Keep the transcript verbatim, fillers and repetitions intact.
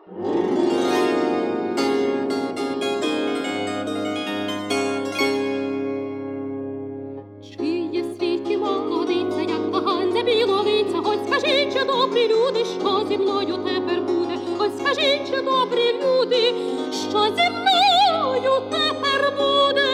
Чи є в світі молодиця, як та Ганна Біловиця? Ось скажіть, чи добрі люди, що зі мною тепер буде? Ось скажіть, чи добрі люди, що зі мною тепер буде?